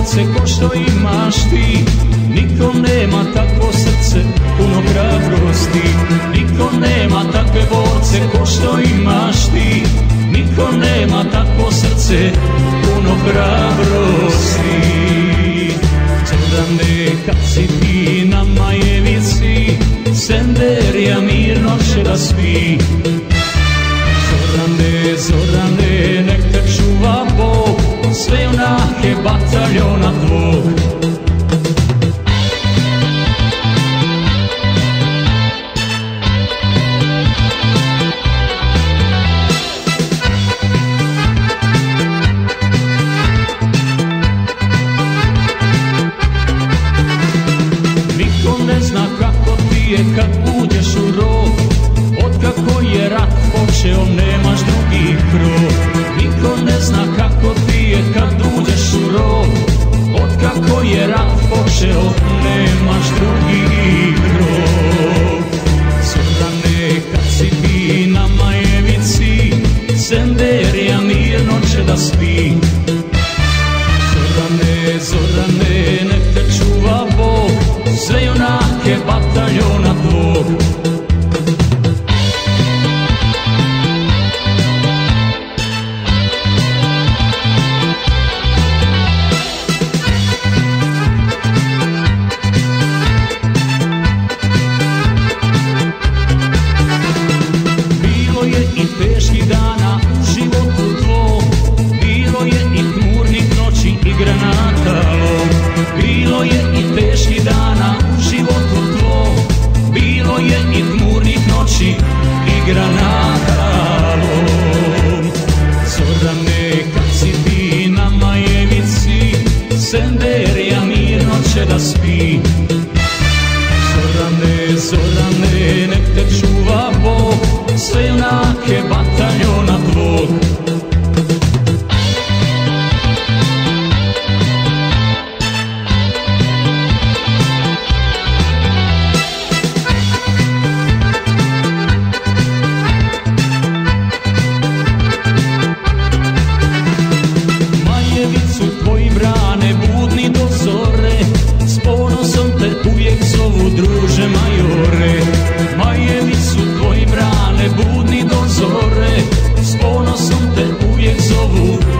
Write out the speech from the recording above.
borce ko što imaš ti. Niko nema takvo srce, puno hrabrosti. Niko nema takve borce ko što imaš ti. Niko nema takvo srce, puno hrabrosti. Zorane, kad si ti na Majevici, Senderija mirno će da spi. Zorane, Zorane, nek te čuva Bog, sve junake bataljona tvog. Kad uđeš u rov, otkako je rat počeo, nemaš drugi krov. Niko ne zna kako ti je kad uđeš u rov, otkako je rat počeo, nemaš drugi krov. Zorane, kad si ti na Majevici, Senderija mirno će da spi. Zorane, Zorane, nek te čuva Bog, sve junake bataljona tvog. Bilo je i teških dana u životu tvoj, bilo je i tmurnih noći i granata lov. Bilo je i teških dana u životu tvoj, bilo je i tmurnih noći i granata lov. Zorane, kad si ti na Majevici, Senderija mirno će da spi. Zorane, Zorane, nek te čuva Bog, sve junake bataljona tvog. Druže majore, Majevicu tvoji brane, budni do zore, s ponosom te uvijek zovu.